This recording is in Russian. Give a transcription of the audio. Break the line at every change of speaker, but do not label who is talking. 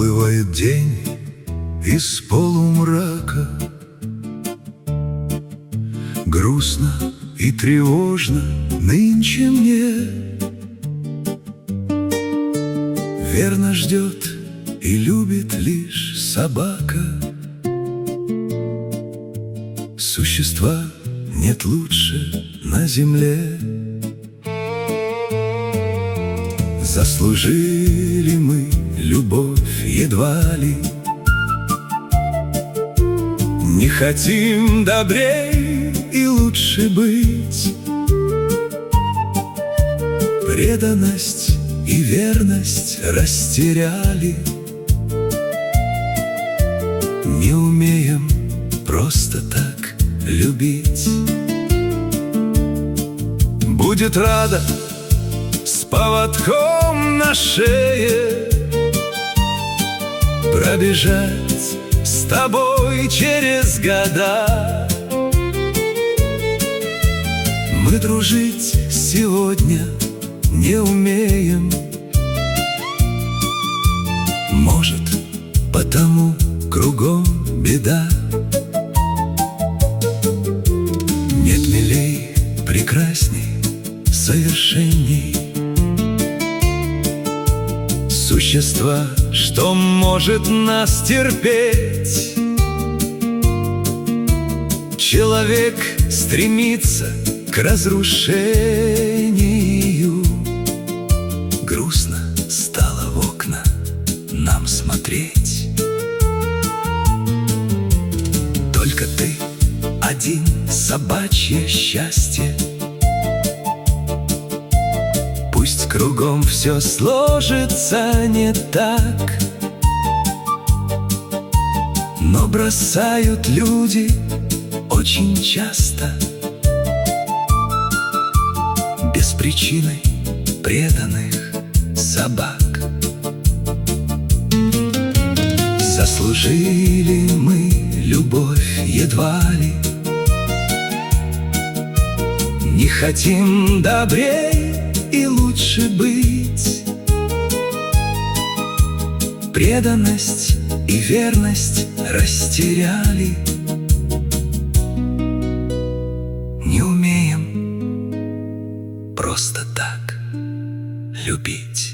Уплывает день из полумрака. Грустно и тревожно нынче мне. Верно ждет и любит лишь собака. Существа нет лучше на земле. Заслужили мы любовь едва ли. Не хотим добрей и лучше быть. Преданность и верность растеряли. Не умеем просто так любить. Будет рада с поводком на шее пробежать с тобой через года. Мы дружить сегодня не умеем. Может, потому кругом беда. Нет милей, прекрасней, совершенней существа, что может нас терпеть. Человек стремится к разрушению. Грустно стало в окна нам смотреть. Только ты один, собачье счастье. Пусть кругом все сложится не так, но бросают люди очень часто без причины преданных собак. Заслужили мы любовь едва ли. Не хотим добрей и лучше быть. Преданность и верность растеряли. Не умеем просто так любить.